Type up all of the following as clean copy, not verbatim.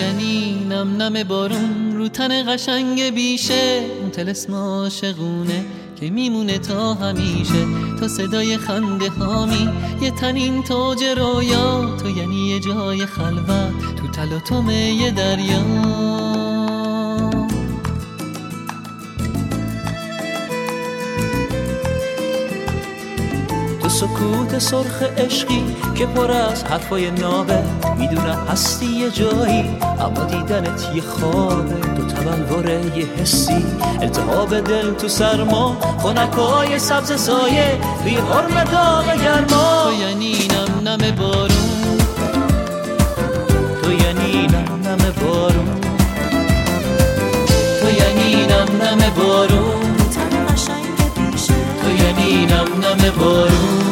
یعنی نم نم بارون رو تن قشنگ بیشه، اون طلسم عاشقونه که میمونه تا همیشه. تو صدای خنده هامی یه تنین تاج رویا، تو یعنی یه جای خلوت تو تلاطم یه دریا. سکوت سرخ عشقی که پر از حرفای نابه، میدونم هستی یه جایی اما دیدنت یه خوابه. تو تبلوره یه حسی، التهاب دل تو سرما، خنکای سبز سایه توی حرم داغ گرما. تو یعنی نم نم بارون، تو یعنی نم نم بارون، تو یعنی نم نم بارون، تن قشنگ بیشه، تو یعنی نم نم بارون.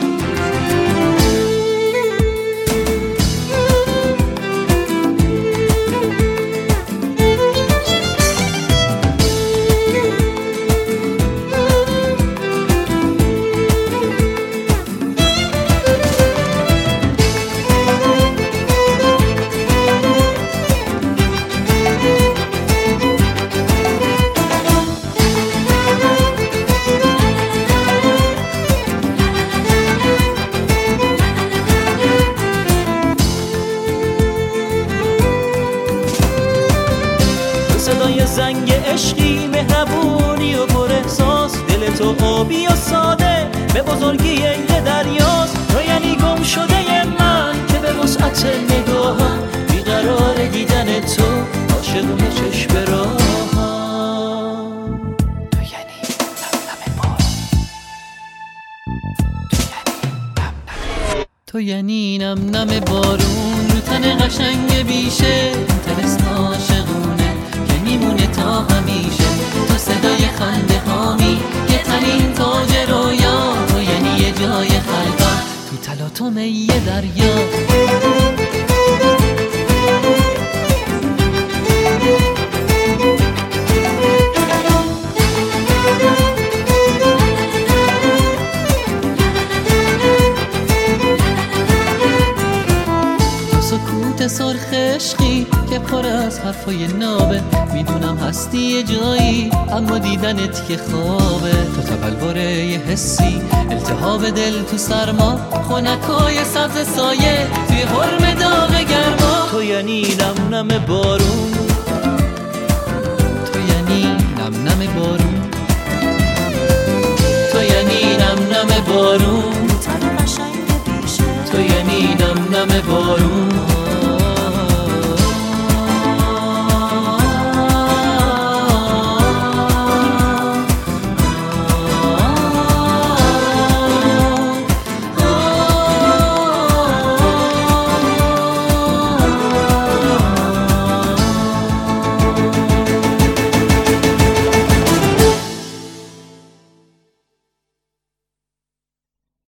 صدای زنگ عشقی مهربونی و پر احساس، دل تو آبی و ساده به بزرگی یه دریاست. تو یعنی گم شده من که به وسعت نگاهم بیقرار دیدن تو، عاشقونه چشم راهم. تو یعنی نم نم بارون، تو یعنی نم نم بارون رو تن قشنگ بیشه، طلسم عاشقونه که میمونه تا همیشه. تو صدای خنده هامی یه تنین تاج رویا، تو یعنی یه جای خلوت تو تلاطم یه دریا. سکوت سرخ عشقی که پر از حرفای نابه، میدونم هستی یه جایی اما دیدنت یه خوابه. تو تبلوره یه حسی، التهاب دل تو سرما، خنکای سبز سایه توی حرم داغ گرما. تو یعنی نم نم بارون، تو یعنی نم نم بارون، تو یعنی نم نم بارون، تن قشنگ بیشه، تو یعنی نم نم بارون.